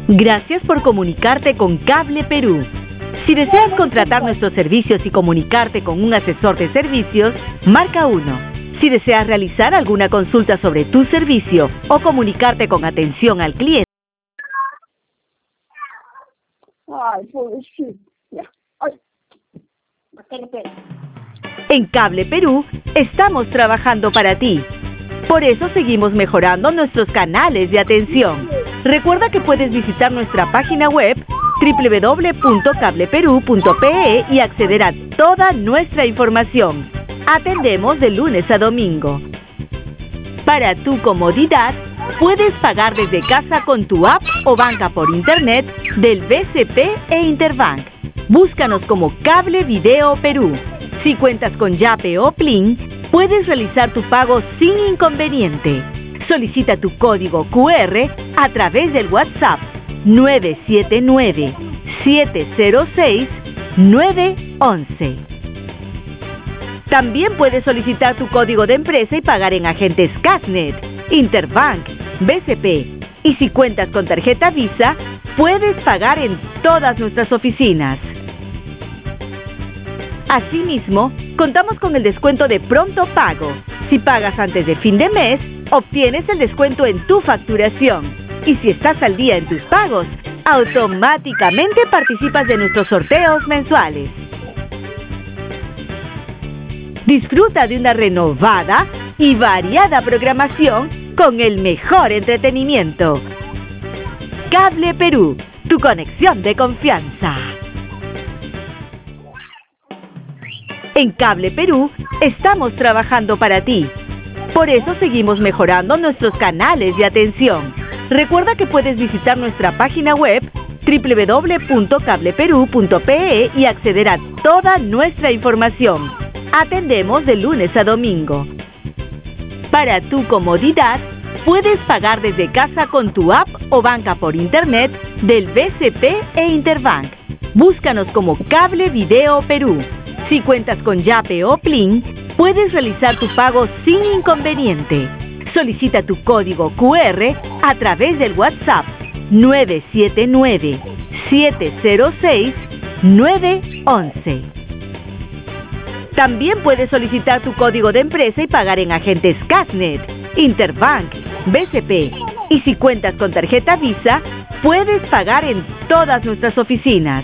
Gracias por comunicarte con Cable Perú. Si deseas contratar nuestros servicios y comunicarte con un asesor de servicios, marca 1. Si deseas realizar alguna consulta sobre tu servicio o comunicarte con atención al cliente. Ay, pobrecito. Ay. En Cable Perú estamos trabajando para ti. Por eso seguimos mejorando nuestros canales de atención. Recuerda que puedes visitar nuestra página web www.cableperú.pe y acceder a toda nuestra información. Atendemos de lunes a domingo. Para tu comodidad, puedes pagar desde casa con tu app o banca por internet del BCP e Interbank. Búscanos como Cable Video Perú. Si cuentas con Yape o Plin, puedes realizar tu pago sin inconveniente. Solicita tu código QR a través del WhatsApp 979-706-911. También puedes solicitar tu código de empresa y pagar en agentes Casnet, Interbank, BCP. Y si cuentas con tarjeta Visa, puedes pagar en todas nuestras oficinas. Asimismo, contamos con el descuento de pronto pago. Si pagas antes de fin de mes, obtienes el descuento en tu facturación. Y si estás al día en tus pagos, automáticamente participas de nuestros sorteos mensuales. Disfruta de una renovada y variada programación con el mejor entretenimiento. Cable Perú, tu conexión de confianza. En Cable Perú estamos trabajando para ti. Por eso seguimos mejorando nuestros canales de atención. Recuerda que puedes visitar nuestra página web www.cableperú.pe y acceder a toda nuestra información. Atendemos de lunes a domingo. Para tu comodidad, puedes pagar desde casa con tu app o banca por internet del BCP e Interbank. Búscanos como Cable Video Perú. Si cuentas con Yape o Plin, puedes realizar tu pago sin inconveniente. Solicita tu código QR a través del WhatsApp 979-706-911. También puedes solicitar tu código de empresa y pagar en agentes Casnet, Interbank, BCP. Y si cuentas con tarjeta Visa, puedes pagar en todas nuestras oficinas.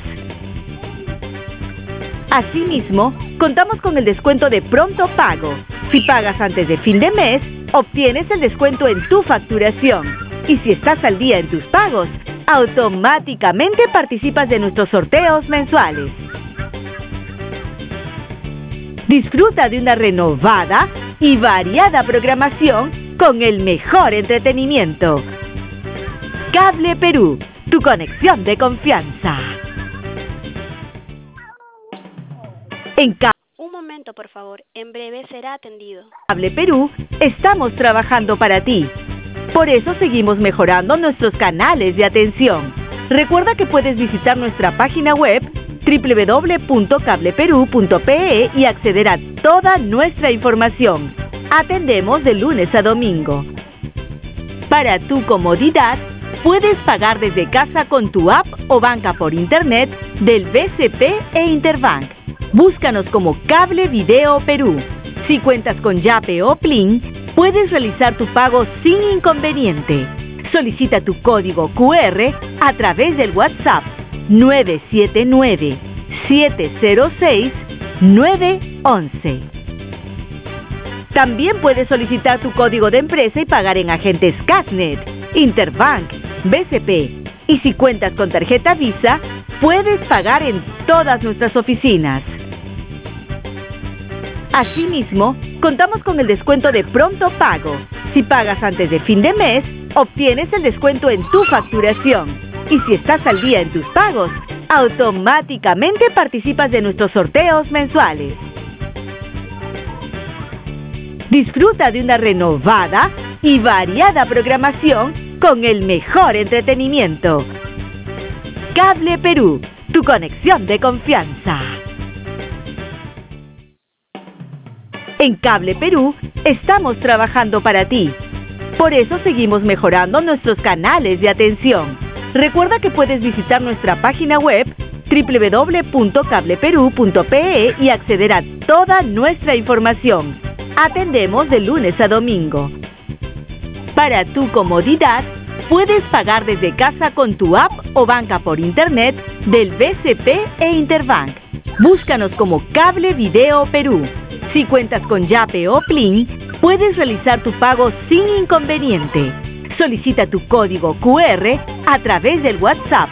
Asimismo, contamos con el descuento de pronto pago. Si pagas antes de fin de mes, obtienes el descuento en tu facturación. Y si estás al día en tus pagos, automáticamente participas de nuestros sorteos mensuales. Disfruta de una renovada y variada programación con el mejor entretenimiento. Cable Perú, tu conexión de confianza. Un momento, por favor. En breve será atendido. Cable Perú estamos trabajando para ti. Por eso seguimos mejorando nuestros canales de atención. Recuerda que puedes visitar nuestra página web www.cableperú.pe y acceder a toda nuestra información. Atendemos de lunes a domingo. Para tu comodidad, puedes pagar desde casa con tu app o banca por internet del BCP e Interbank. Búscanos como Cable Video Perú. Si cuentas con Yape o Plin, puedes realizar tu pago sin inconveniente. Solicita tu código QR a través del WhatsApp 979-706-911. También puedes solicitar tu código de empresa y pagar en agentes Casnet, Interbank, BCP. Y si cuentas con tarjeta Visa, puedes pagar en todas nuestras oficinas. Asimismo, contamos con el descuento de pronto pago. Si pagas antes de fin de mes, obtienes el descuento en tu facturación. Y si estás al día en tus pagos, automáticamente participas de nuestros sorteos mensuales. Disfruta de una renovada y variada programación con el mejor entretenimiento. Cable Perú, tu conexión de confianza. En Cable Perú estamos trabajando para ti. Por eso seguimos mejorando nuestros canales de atención. Recuerda que puedes visitar nuestra página web www.cableperú.pe y acceder a toda nuestra información. Atendemos de lunes a domingo. Para tu comodidad, puedes pagar desde casa con tu app o banca por internet del BCP e Interbank. Búscanos como Cable Video Perú. Si cuentas con Yape o Plin, puedes realizar tu pago sin inconveniente. Solicita tu código QR a través del WhatsApp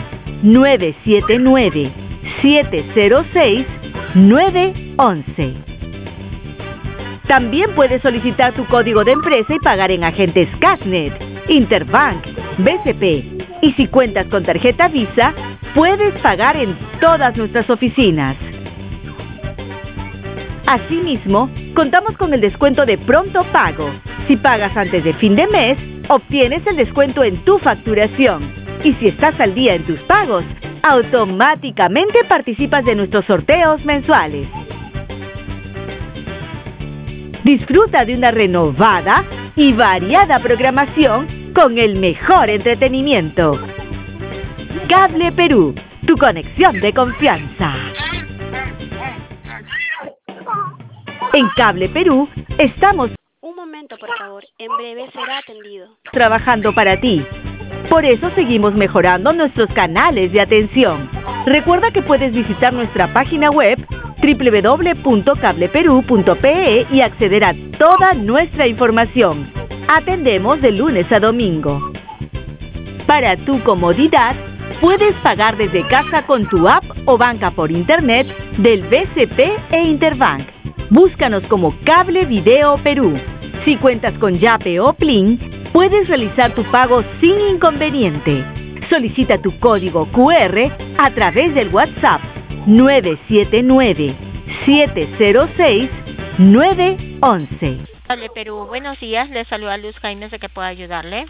979-706-911. También puedes solicitar tu código de empresa y pagar en agentes Cashnet, Interbank, BCP. Y si cuentas con tarjeta Visa, puedes pagar en todas nuestras oficinas. Asimismo, contamos con el descuento de pronto pago. Si pagas antes de fin de mes, obtienes el descuento en tu facturación. Y si estás al día en tus pagos, automáticamente participas de nuestros sorteos mensuales. Disfruta de una renovada y variada programación con el mejor entretenimiento. Cable Perú, tu conexión de confianza. En Cable Perú estamos Un momento, por favor. En breve será atendido. trabajando para ti. Por eso seguimos mejorando nuestros canales de atención. Recuerda que puedes visitar nuestra página web www.cableperú.pe y acceder a toda nuestra información. Atendemos de lunes a domingo. Para tu comodidad, puedes pagar desde casa con tu app o banca por internet del BCP e Interbank. Búscanos como Cable Video Perú. Si cuentas con Yape o Plin, puedes realizar tu pago sin inconveniente. Solicita tu código QR a través del WhatsApp 979-706-911. Cable Perú, buenos días. Le saluda Luz Jaime, ¿de qué puedo ayudarle?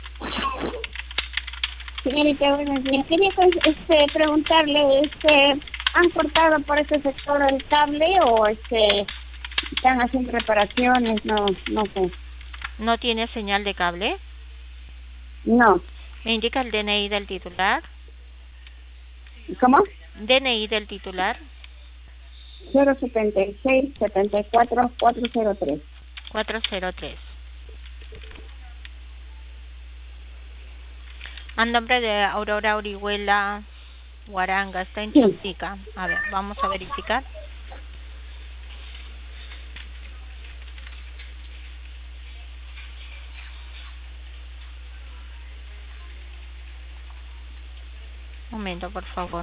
Señorita, buenos días. Quería preguntarle, ¿han cortado por ese sector el cable o están haciendo reparaciones? No sé. ¿No tiene señal de cable? No. ¿Me indica el DNI del titular? ¿Cómo? DNI del titular. 076-74-403. 403. A nombre de Aurora Orihuela Guaranga, está en Chosica. A ver, vamos a verificar. Un momento, por favor.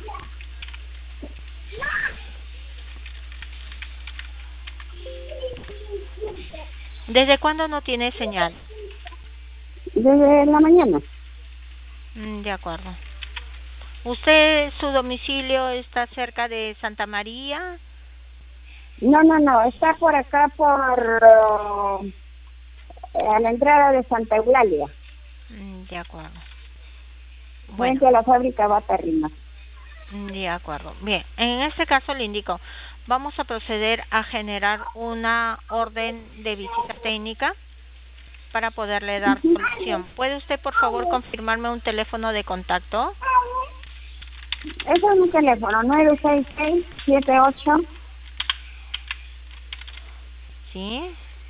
¿Desde cuándo no tiene señal? Desde la mañana. De acuerdo. ¿Usted, su domicilio está cerca de Santa María? No, está por acá, a la entrada de Santa Eulalia. De acuerdo. Frente a la fábrica Batarrima. De acuerdo. Bien, en este caso le indico, vamos a proceder a generar una orden de visita técnica para poderle dar solución. ¿Puede usted, por favor, confirmarme un teléfono de contacto? Ese es mi teléfono, 966-78. Sí.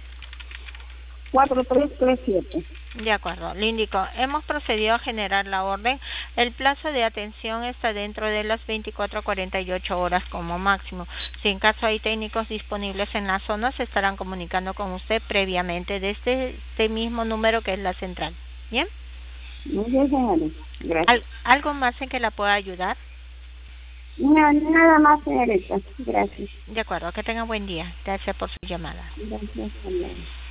4337. De acuerdo, le indico, hemos procedido a generar la orden. El plazo de atención está dentro de las 24 a 48 horas como máximo. Si en caso hay técnicos disponibles en la zona, se estarán comunicando con usted previamente desde este mismo número que es la central. ¿Bien? Muy bien, señores. Gracias. ¿Algo más en que la pueda ayudar? No, nada más, señorita. Gracias. De acuerdo, que tenga buen día. Gracias por su llamada. Gracias.